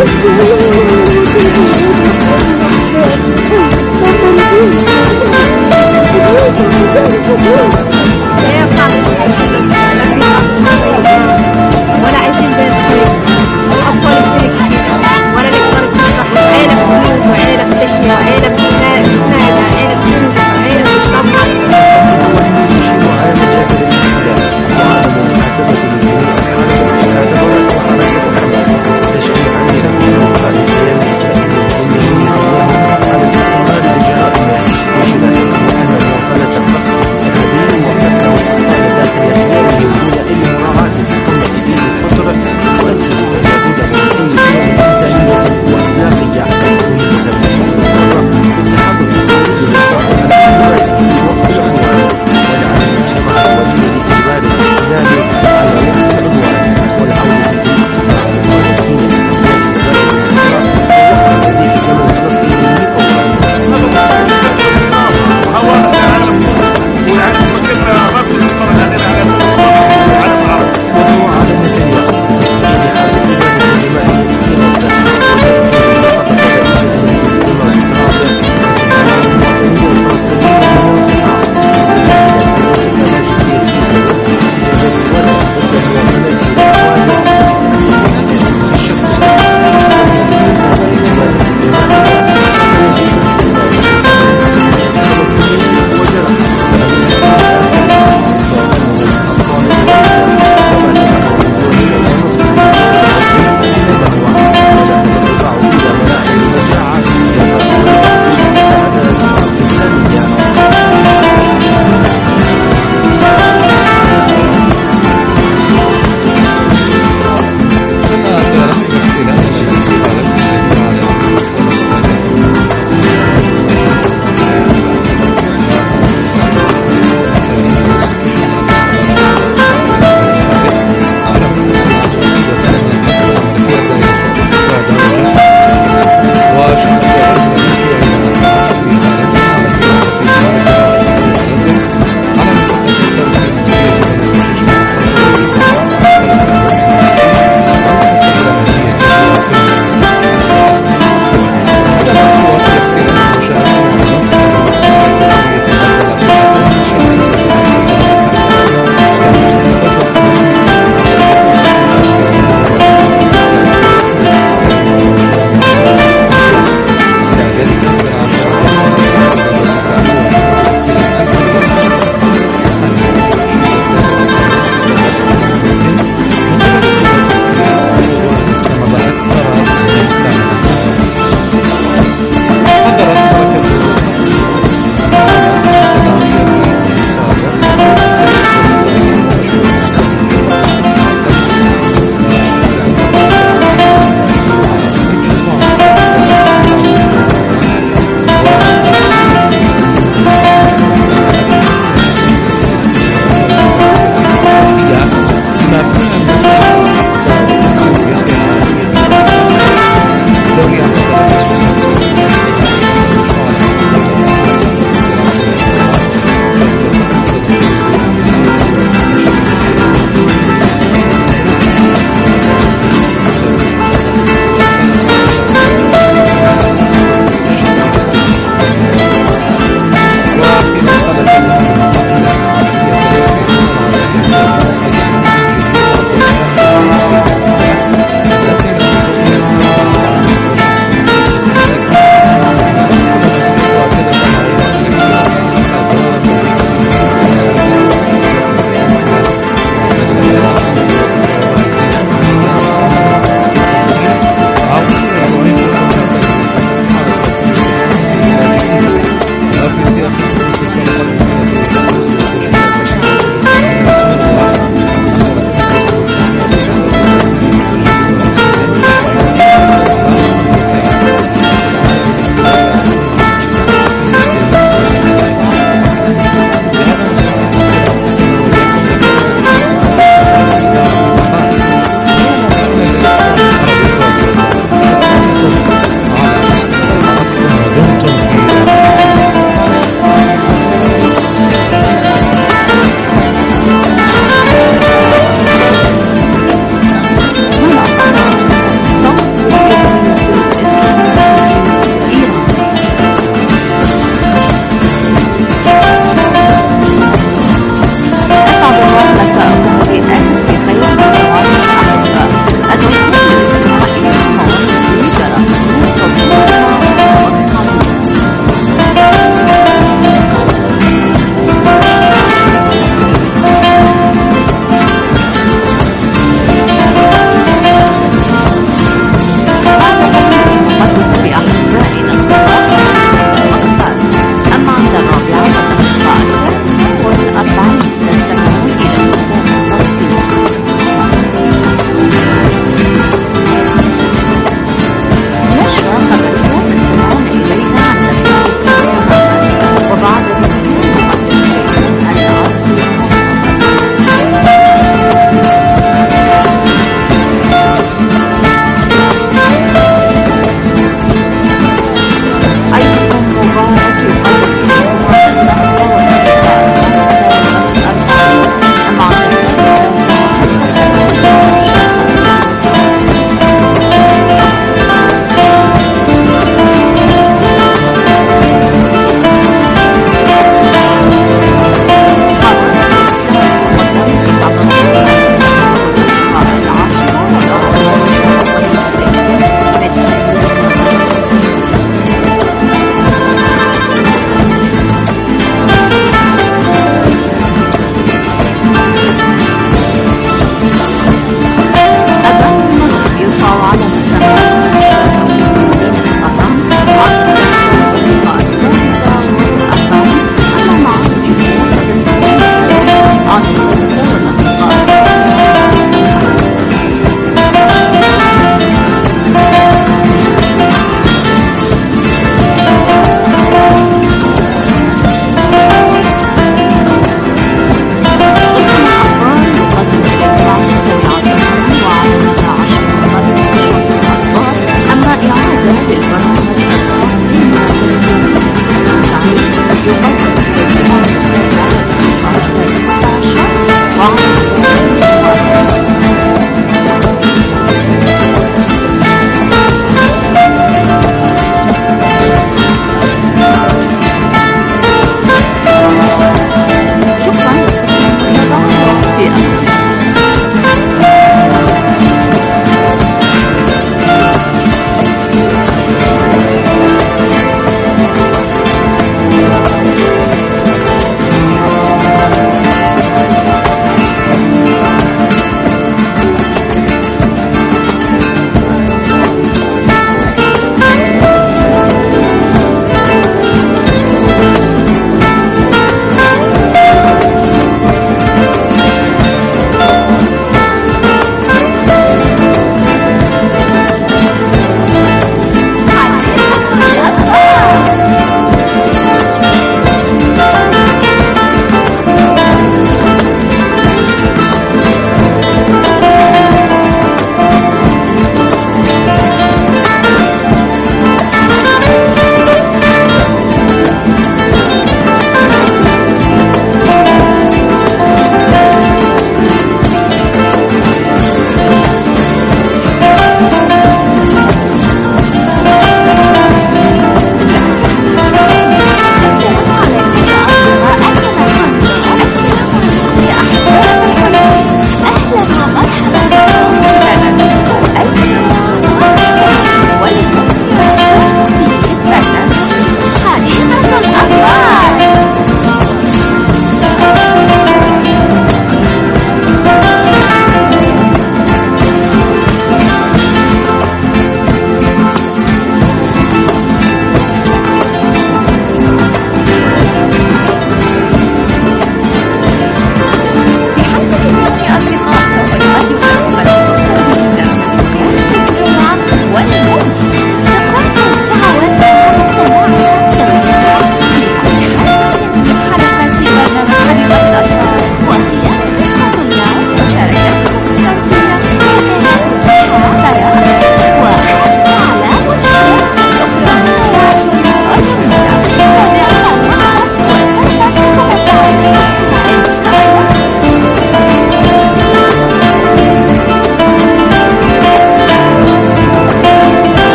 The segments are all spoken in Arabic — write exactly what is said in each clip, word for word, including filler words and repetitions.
ولا عايزين زي الخير الأطفال بتبكي ولا الكبار بتفرح وعيلة بتموت وعيلة بتحيا وعيلة بتنادى وعيلة بتنجح وعيلة بتدمر. تشكيل عن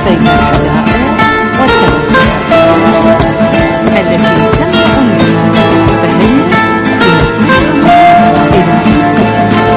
بين الحدائق والتمثيلات التي تملأ المكان. فهيا لنستمع إلى قصة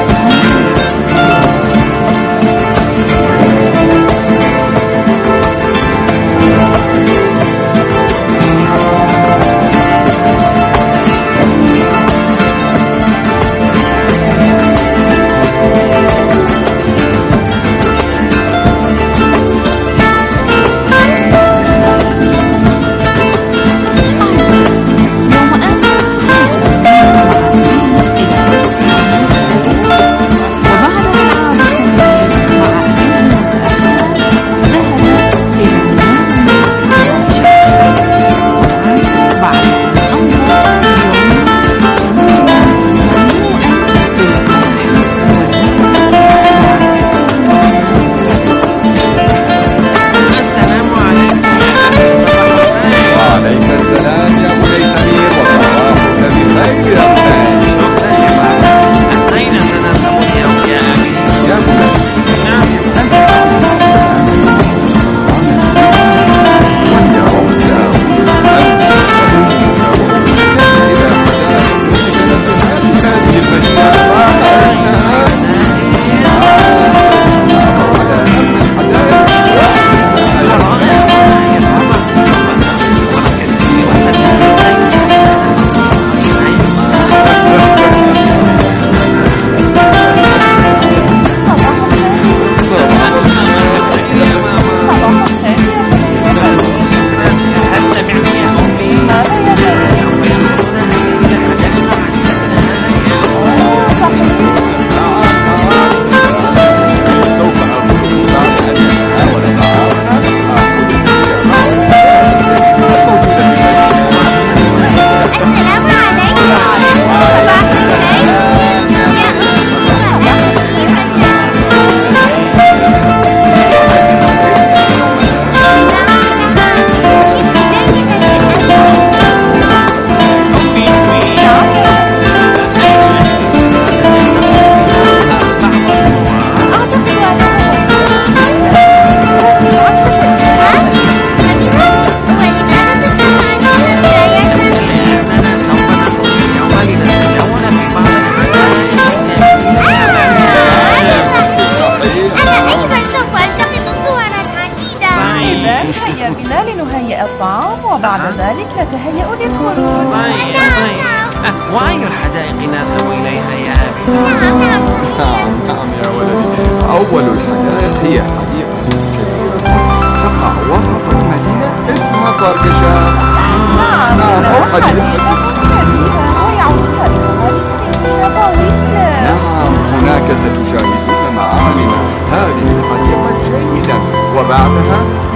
الطعام وبعد ذلك نتهيأ للخروج. طيب طيب وأي الحدائق نذهب إليها يا أبي؟ نعم نعم نعم نعم يا ولدي. أول الحدائق هي حديقة كبيرة تقع وسط المدينة اسمها بارك شاف. نعم نعم أو حديقة كبيرة ويعود تاريخها لسنين طويلة. نعم هناك ستشاهدون معالم هذه الحديقة جيدا وبعدها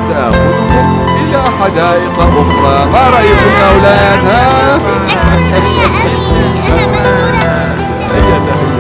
سأخذكم إلى حدائق أخرى. ما رأيكم يا أولاد؟ ها؟ أشكرك يا أبي، أنا مسؤولة. هيا تهيا.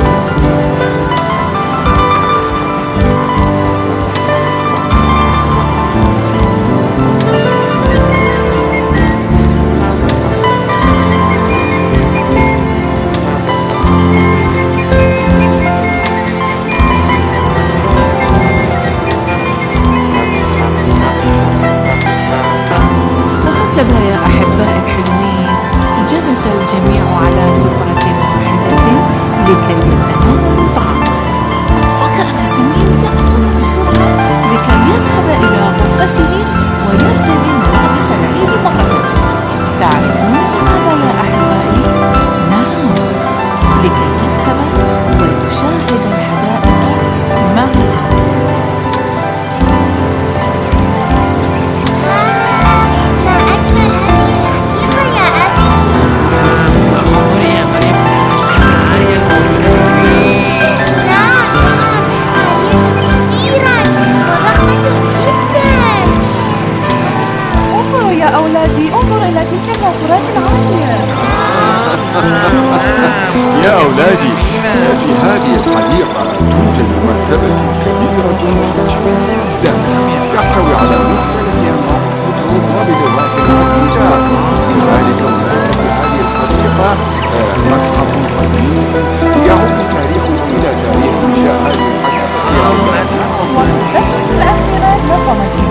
وهكذا يا أحبائي الحلوين جلس الجميع على سفرة واحدة لكي يتناولوا طعاما، وكان سمير يأكل بسرعة لكي يذهب إلى غرفته ويرتدي ملابس العيد مرة أخرى. تعرفون لماذا يا أحبائي؟ نعم، لكي يذهب ويشاهد الحدائق مع عائلته. انظر إلى تلك النافورات العالية. يا أولادي، في هذه الحديقة توجد مكتبة كبيرة جدا تحتوي على مختلف أنواع الكتب وبلغات عديدة. كذلك هناك في هذه الحديقة متحف قديم يعود تاريخه إلى تاريخ إنشاء هذه الحديقة. وفي الفترة الأخيرة نظمت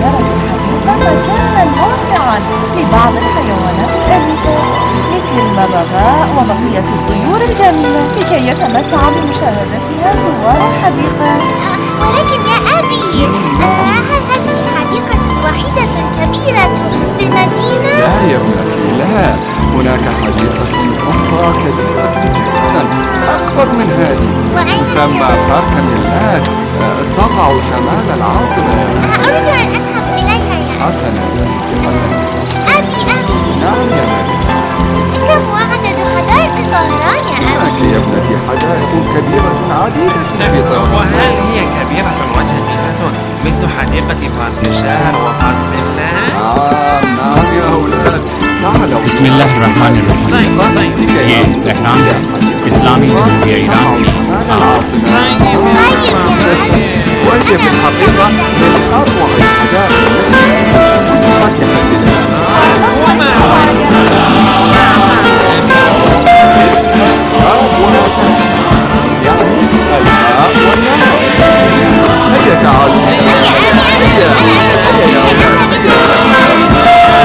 بقية الطيور الجميلة لكي يتمتع بمشاهدتها زوار الحديقة. ولكن يا أبي، آه، هل هذه حديقة وحيدة كبيرة في المدينة؟ لا يا ابنتي، لا، هناك حديقة أخرى كبيرة جدا أكبر من هذه، تسمى بارك ميلات، تقع شمال العاصمة. أريد أن أذهب إليها يا حسنا يا بنتي، حسنا. أبي. أبي، نعم يا مريم. كم هو عدد حدائق طهران يا أبي؟ هناك يا ابنتي حدائق كبيرة عديدة في طهران. وهل هي كبيرة وجميلة مثل حديقة بارك شهر وبارك ميلات؟ نعم نعم يا أولاد، تعالوا. بسم الله الرحمن الرحيم. طيب طيب ये तेहरान إسلامي ये ईरान की العاصمة. طيب وهي في الحقيقة من أروع الحدائق التي فتحت بالآن. وما يعني الماء والنار. هيا تعالوا. هيا هيا يا أولاد، هيا.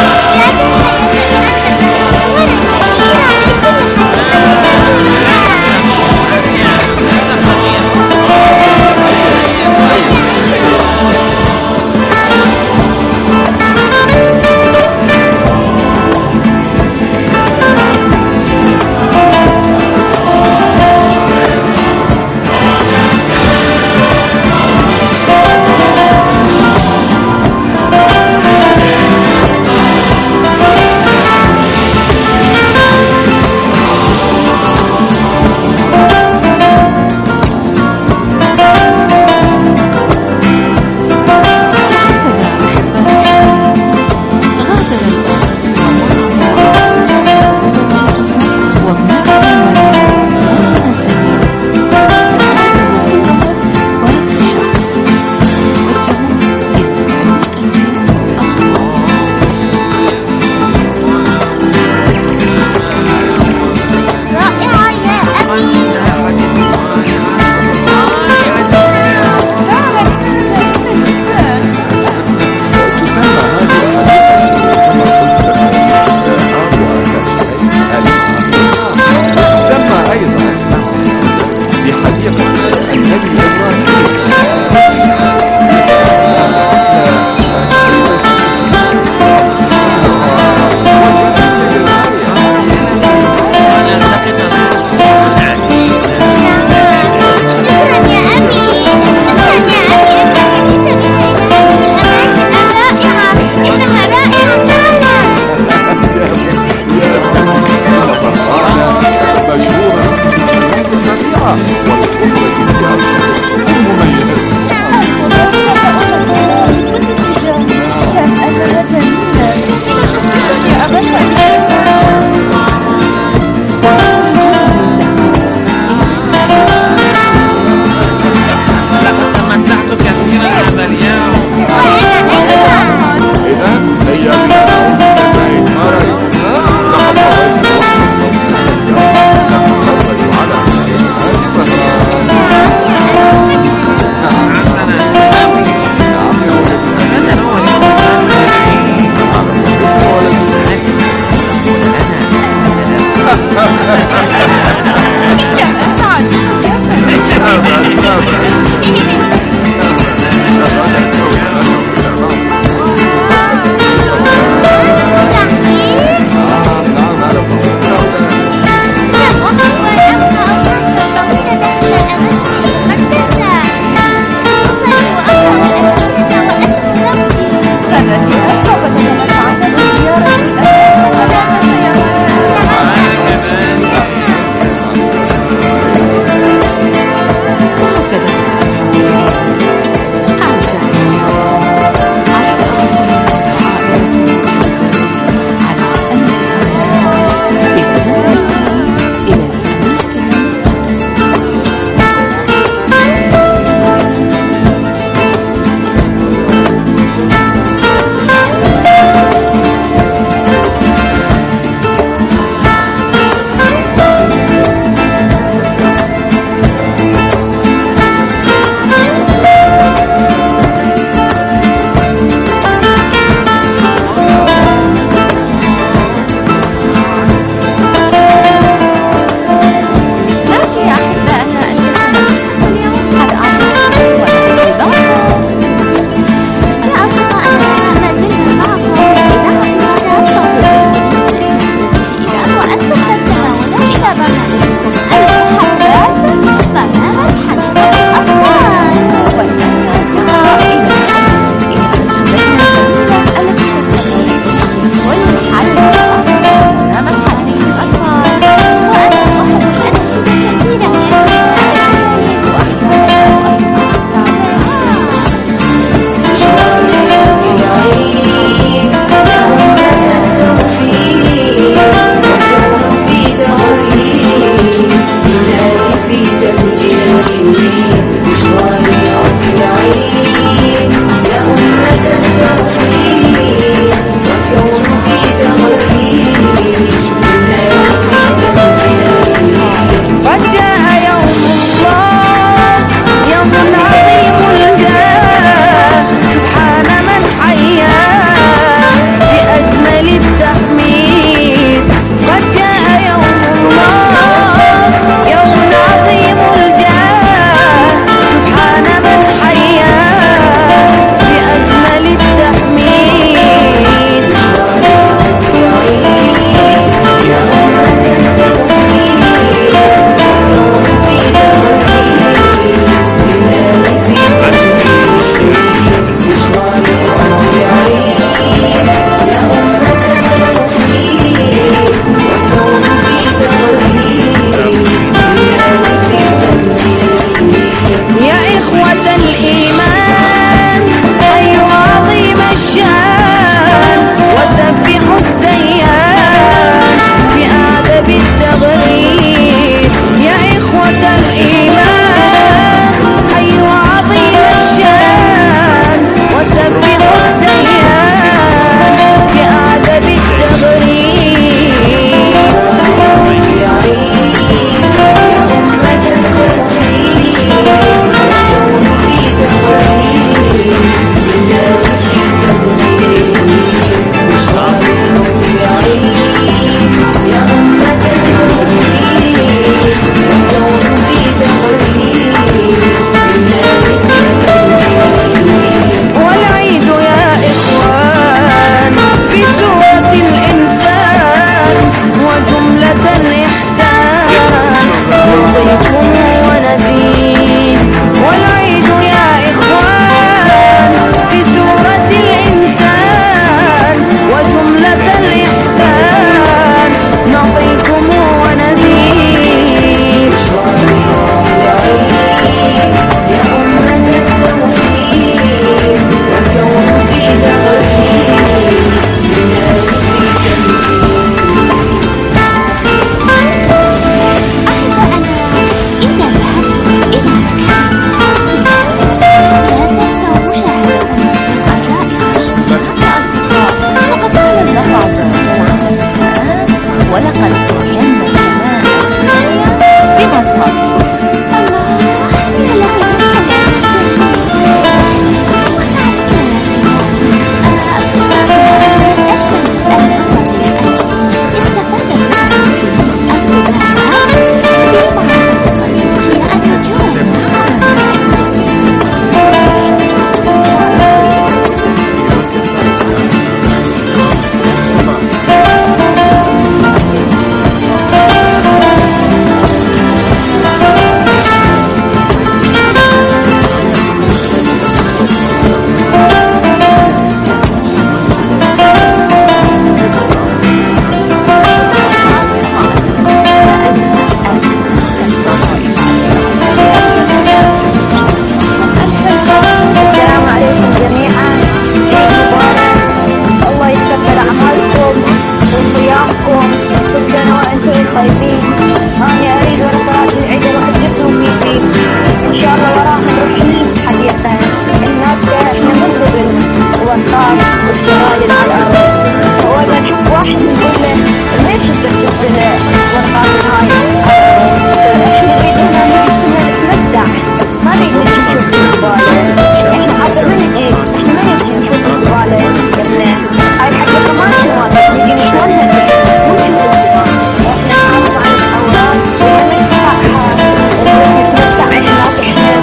والطعم والجمال على الأرض. أول ما نشوف واحد نقول له ليش تركب والقابل هاي شو نريد هنا نتمتع، ما نريد نشوف الزبالة. احنا حتى ما نجي احنا ما نجي نشوف الزبالة يبنى هاي الحقيقة ما نشوفها، نجي نشوفها مو نشوف الزبالة. احنا نحافظ على الأوراق ونمسحها ونتمتع احنا واحنا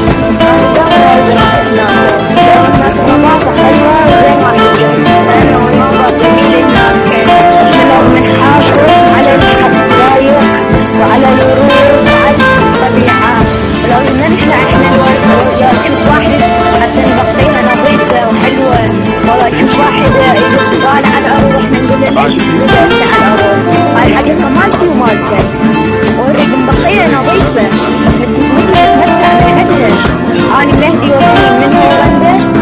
النظافة حلوة وزي ما نقول لأنه المنظر جميل هناك. احنا لازم نحافظ على الحدائق وعلى الورود وعلى الطبيعة، ولو إن نحن احنا الورد نشوف واحد حتى نبقيها نظيفة وحلوة، والله نشوف واحد يجيب زبالة على الأرض واحنا نقول له ليش زبالة على الأرض. هاي الحقيقة مالتي ومالتك ونريد نبقيها نظيفة نتمتع بحدها. أنا مهدي وكيل من هولندا.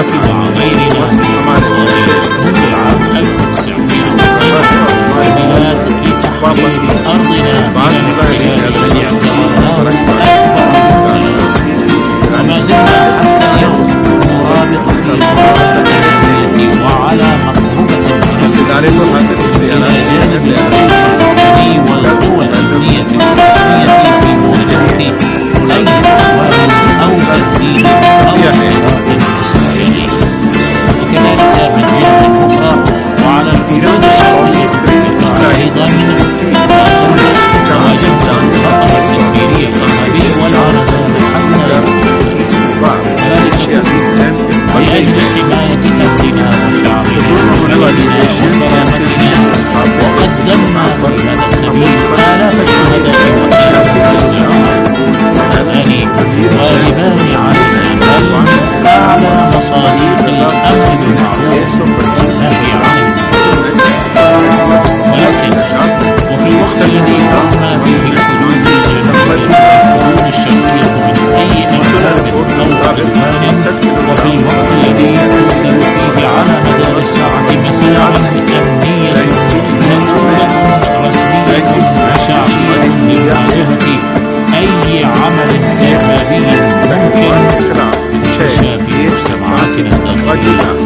وغيرها صارت منذ العام ألف وتسعمائة وعشرين البلاد لتحرير أرضنا من الاحتلال باعتبارات أكبر. وما زلنا حتى اليوم نرابط في القرارات الدولية وعلى مقربة إلى جانب الجيش السوداني والقوى الأمنية الرسمية في مواجهة أي حوادث أو تهديد أو اختراق إسرائيلي. وكذلك من جهة أخرى وعلى الحدود الشرقية أيضا واجهنا الخطر التدميري الإرهابي والعرض حتى ذلك لأجل حماية أهلنا وشعبنا وبلدنا وكرامتنا. وقدمنا في هذا السبيل آلاف الشهداء هذان واجبان علينا بل أعلى مصادق الأمر بالمعروف والنهي عن المنكر. ولكن وفي الوقت الذي قمنا فيه الحدود الجنوبية الشرقية من أي أنفاق أو عدوان، وفي الوقت الذي تؤثر فيه على مدار الساعة مساعٍ أمنية مكتوبة رسمية شعبية لمواجهة أي عمل إرهابي ممكن ينتشر في مجتمعاتنا الداخلية.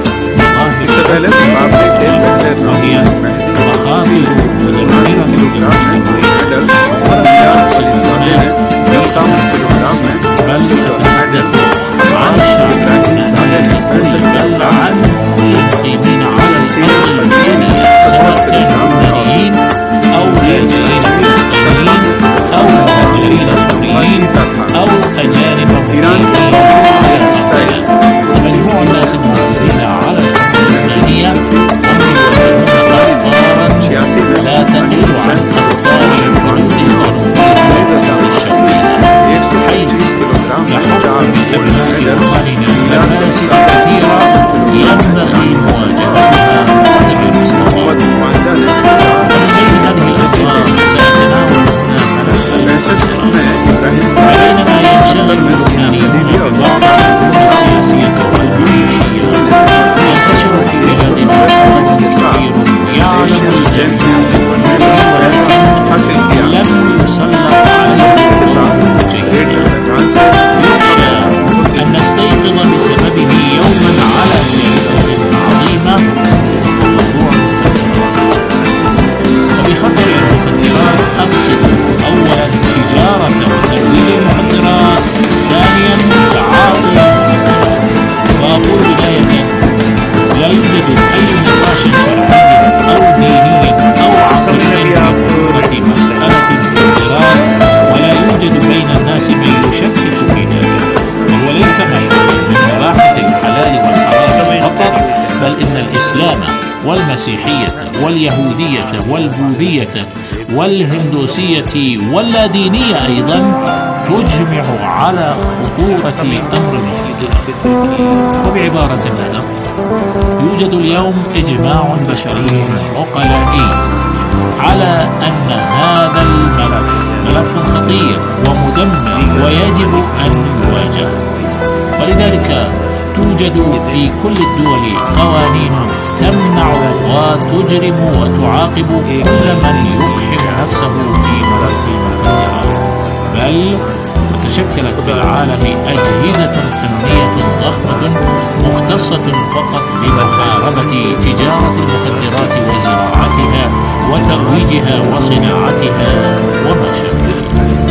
وهي مخاطر مدمرة للمجتمع ولم يصلنا في الناس بل تتحدث عن الشعب اللبناني بل عن كل المقيمين على الأرض الثانية سواء كانوا لبنانيين أو لاجئين فلسطينيين أو مهاجرين سوريين أو أجانب مقيمين على الأرض. ومجموع الناس الموجودين على الأرض اللبنانية هم يواجهون أخطارا لا تقل عن أخطار الحدود الجنوبية الشرقية، حيث يحصل بأبناء وطننا مفاسد كثيرة ينبغي مواجهتها قدر المستطاع. ومن بين هذه الأخطار سأتناول هنا ملف الاستقرار. بينما ينشغل اللبنانيون ببعض الشؤون السياسية والجيوشية ينتشر في بلادنا خطر كبير يعلم الجميع بوجوده ولكن لم يسلط عليه الحكم جيدا. يخشى أن نستيقظ بسببه يوما على سيئة عظيمة وموضوع المخدرات. وبخطر المخدرات أقصد أولا تجارة وترويج المخدرات، ثانيا تعاطي المخدرات. وأقول بداية لا يوجد أي نقاش شرعي أو ديني أو عقلي في مسألة المخدرات، ولا يوجد بين الناس من يشكك في ذلك. وهو ليس من مباحث الحلال والحرام فقط، بل إن الإسلام والمسيحية واليهودية والبوذية والهندوسية واللادينية أيضا تجمع على خطورة أمر المخدرات. وبعبارة أخرى يوجد اليوم إجماع بشري عقلائي على أن هذا الملف ملف خطير ومدمر ويجب أن يواجه. ولذلك توجد في كل الدول قوانين تمنع وتجرم وتعاقب كل من يقحم نفسه في ملف المخدرات. بل وتشكلت في العالم أجهزة أمنية ضخمة مختصة فقط بمحاربة تجارة المخدرات وزراعتها وترويجها وصناعتها وما شابه.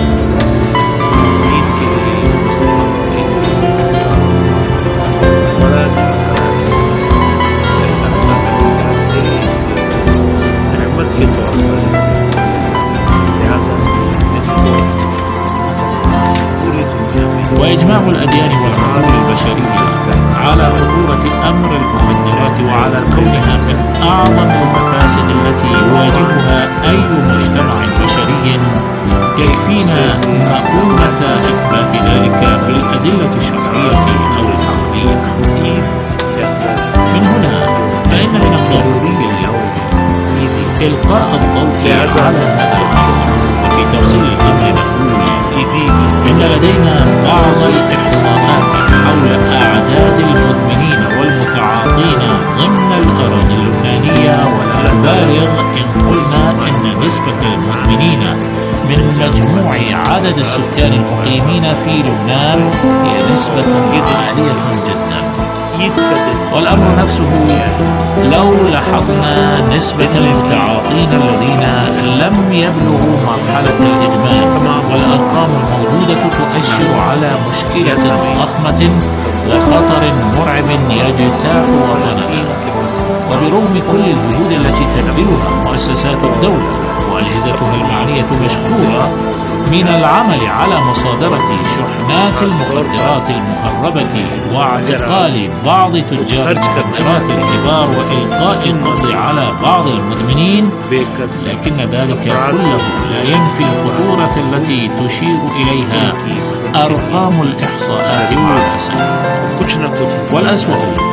وإجماع الأديان والعقول البشرية على خطورة أمر المخدرات وعلى كونها من أعظم المفاسد التي يواجهها أي مجتمع بشري يكفينا مؤونة إثبات ذلك بالأدلة الشرعية أو العقلية. من هنا فإن من الضروري اليوم إلقاء الضوء على هذا الأمر. وفي تفصيل الأمر نقول إن لدينا بعض الإحصاءات حول أعداد المدمنين عدد السكان المقيمين في لبنان هي نسبة عالية جدا. والأمر نفسه لو لاحظنا نسبة المتعاطين الذين لم يبلغوا مرحلة الإدمان، والأرقام الموجودة تؤشر على مشكلة ضخمة وخطر مرعب يجتاح وطننا. وبرغم كل الجهود التي تبذلها مؤسسات الدولة وأجهزتها المعنية مشكورة من العمل على مصادرة شحنات المخدرات المهربة واعتقال بعض تجار المخدرات الكبار وإلقاء القبض على بعض المدمنين، لكن ذلك كله لا ينفي الخطورة التي تشير إليها أرقام الإحصاءات للأسف. والأسوأ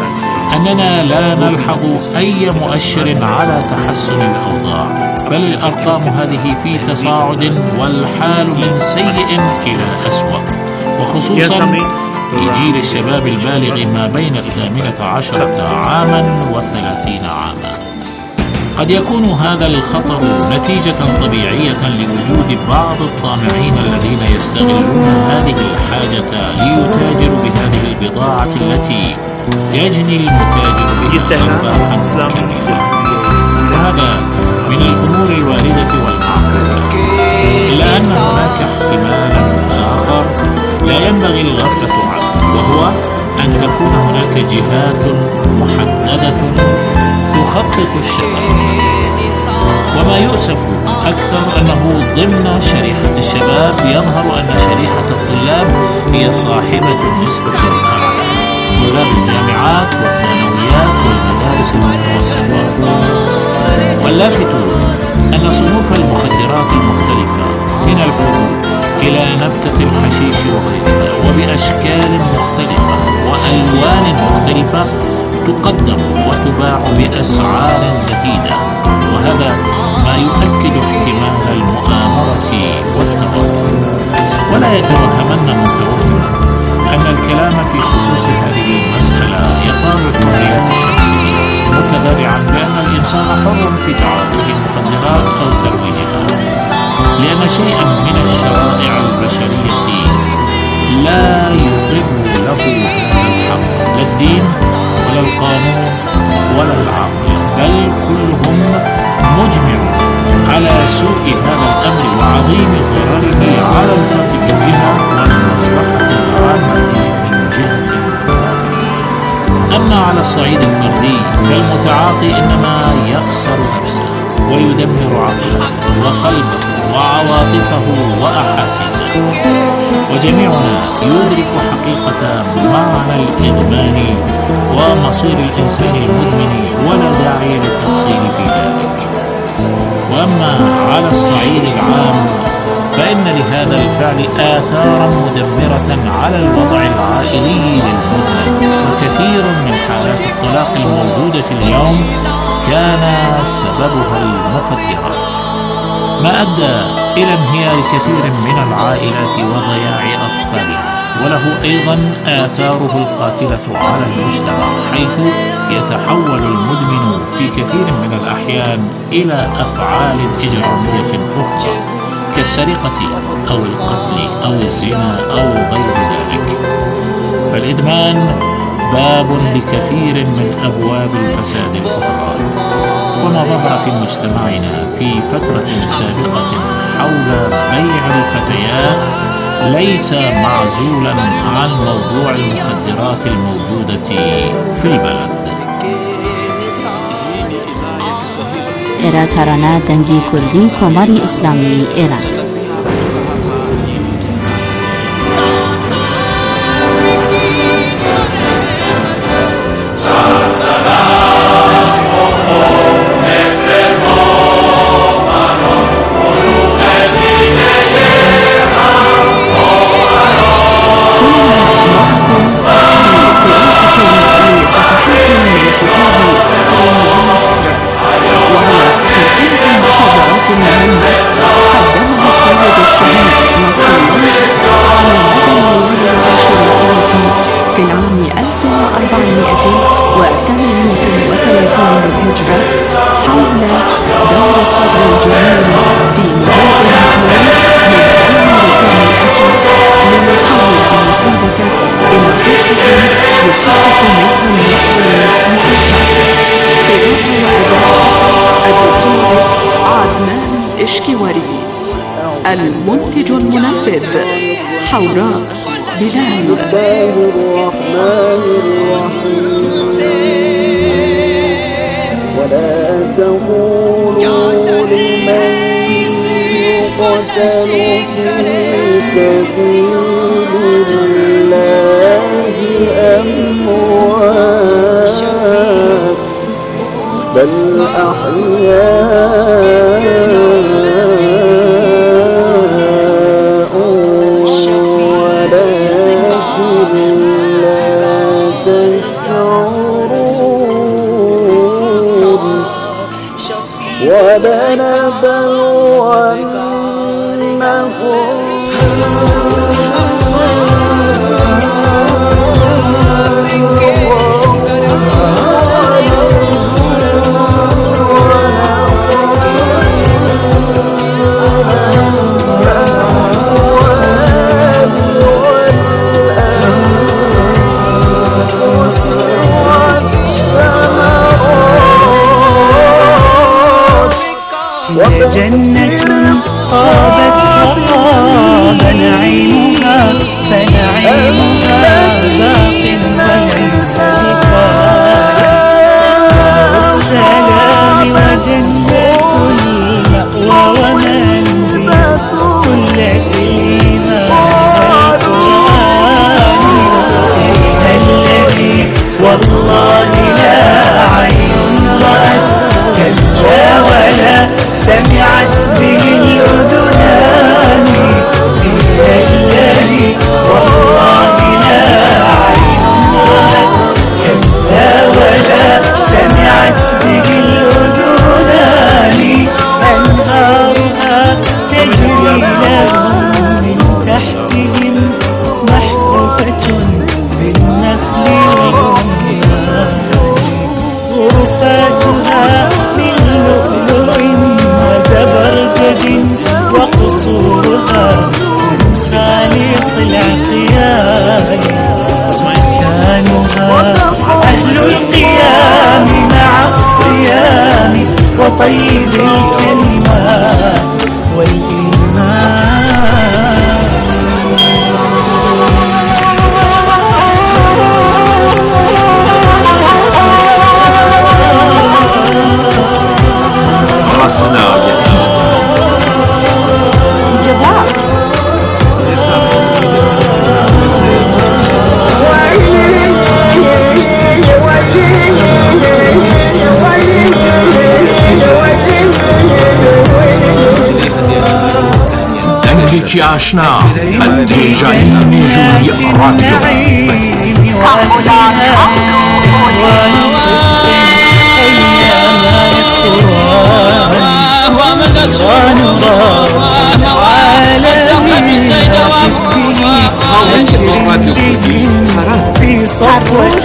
أننا لا نلحظ أي مؤشر على تحسن الأوضاع، بل الأرقام هذه في تصاعد والحال من سيء إلى أسوأ، وخصوصا في جيل الشباب البالغ ما بين الثامنة عشرة عاما والثلاثين عاما. قد يكون هذا الخطر نتيجة طبيعية لوجود بعض الطامعين الذين يستغلون هذه الحاجة ليتاجروا بهذه البضاعة التي يجني المتاجر بها أرباحا كبيرة، وهذا من الأمور الواردة والمعقولة. إلا أن هناك احتمالا آخر لا ينبغي الغفلة عنه، وهو أن تكون هناك جهات محددة تخطط الشباب. وما يؤسف أكثر أنه ضمن شريحة الشباب يظهر أن شريحة الطلاب هي صاحبة النسبة الأعلى، طلاب الجامعات والثانويات والمدارس المتوسطة. واللافت أن صنوف المخدرات المختلفة من الحبوب إلى نبتة الحشيش وغيرها وبأشكال مختلفة وألوان مختلفة تقدم وتباع بأسعار زهيدة، وهذا ما يؤكد احتمال المؤامرة والتوتر. ولا يتوهمن متوهم أن الكلام في خصوص هذه المسألة يطال الحريات الشخصية، متبرعا بأن الإنسان حر في تعاطي المخدرات أو ترويجها، لأن شيئا من الشرائع البشرية لا يقر له هذا الحق، لا الدين ولا القانون ولا العقل، بل كلهم مجمع على سوء هذا الأمر وعظيم ضرره على الفرد من جهة والمصلحة العامة من جهة أخرى. أما على الصعيد الفردي فالمتعاطي إنما يخسر نفسه ويدمر عقله وقلبه وعواطفه وأحاسيسه. وجميعنا يدرك حقيقة معنى الإدمان ومصير الإنسان المدمن، ولا داعي للتفصيل في ذلك. وأما على الصعيد العام فإن لهذا الفعل آثارا مدمرة على الوضع العائلي للمدمن، وكثير من حالات الطلاق الموجودة اليوم كان سببها المخدرات، ما أدى إلى انهيار كثير من العائلات وضياع أطفالها. وله أيضا آثاره القاتلة على المجتمع، حيث يتحول المدمن في كثير من الأحيان إلى أفعال إجرامية أخرى كالسرقة أو القتل أو الزنا أو غير ذلك. فالإدمان باب لكثير من أبواب الفساد الأخرى. وما ظهر في مجتمعنا في فترة سابقة حول بيع الفتيات ليس معزولا عن موضوع المخدرات الموجودة في البلد. إرا ترانا دنگی کردی کماری اسلامی ایران. في العام ألف وأربعمائة وثمانية وثلاثين للهجرة حول دور الصبر الجميل في نهوض الأطفال من أمريكا المنتج المنفذ حوراء بلال. الله الرحمن الرحيم ولا تقولوا لمن يقتل في سبيل الله أموات بل أحياء جنة طابت وطاب نعيمها فنعيمها باق وليس بفانٍ دار السلام وجنة المأوى ومنزل قلة الإيمان والقرآن فيها الذي والله لا عين رأت كلا ولا سمعت به الأذنان فيها الذي والله لا عين رأت كلا ولا سمعت به الأذنان أنهارها تجري لهم من تحتهم محفوفة بالنخل والرمان غرفاتها من لؤلؤ وزبرجد وقصورها من خالص العقيان مكانها أهل القيام مع الصيام وطيب الكلمات والإيمان أنتِ آشنا أنتِ جاي من جوري راديو في صفوة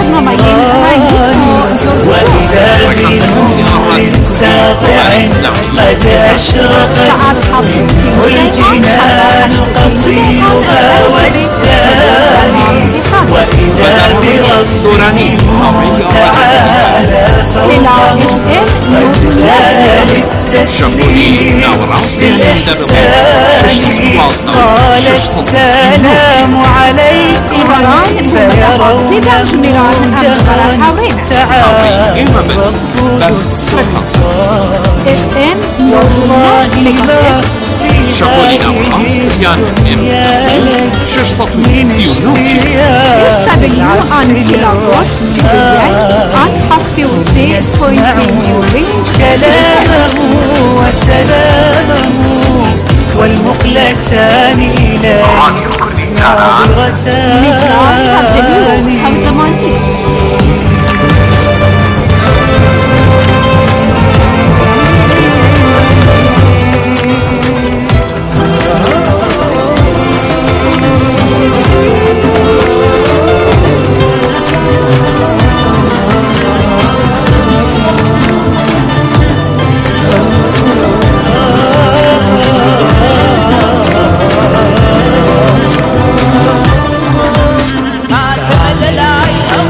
وإذا بنور ساطع قد أشرقت منه الجنان قصيرها والتالي وإذا برسوله تعالى فوقه قد جاء للتسليم بالإحسان قال السلام عليكم فيرونه جهرا تعالى رب السلطان والله ما في شغلنا وأمستيان شش سطوي سيونوكي كلامه وسلامه والمقلتان إلى ناظرتان ما كان لا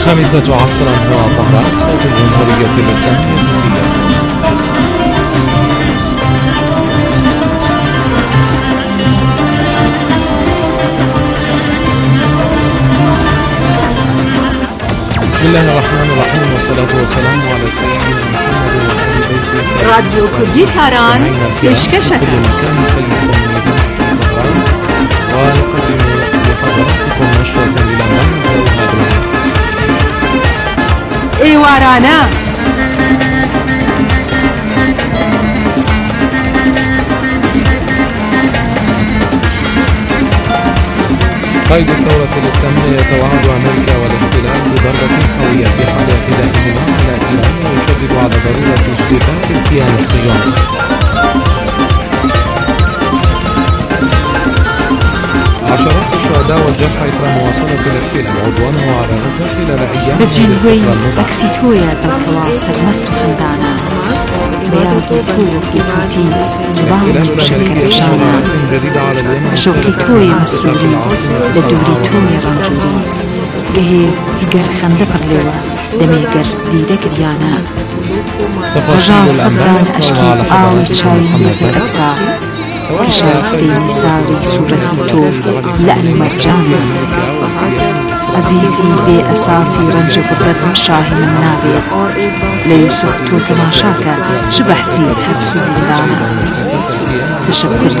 الخامسة عصرا وطهران صوت الجمهورية الإسلامية في بسم الله الرحمن الرحيم والصلاة والسلام على سيدنا محمد وآل بيته. راديو كردي تهران بشكشكة. ونقدم لحضراتكم نشرة للأنباء والأخبار. إيوارانا قائد الثورة الإسلامية يتوعد أمريكا والاحتلال بضربة قوية في حال اعتدائهما على إيران ويشدد على ضرورة اشتباك الكيان الصهيوني. عشرات الشهداء والجرحى إثر مواصلة الاحتلال عدوانه على غزة خلال أيام بجلوي أكسيتويا دالكواسر مستو خندانا بياض طوق توتي زبان بشكل بشانا شوكيتوي مسؤولي لدوريتوي رنجوري جهي جر خندق اللواء دمي جر ديدك ديانا رجال صدران أشكي آوي تشاوي يوز الأجزاء كشايستيني ساوي صورتي تو لأن مرجاني عزيزي بي أساسي رنج قدرت شاهي من نابي ليوسف تو تماشاكا شبحسي حبس زندانا بشكل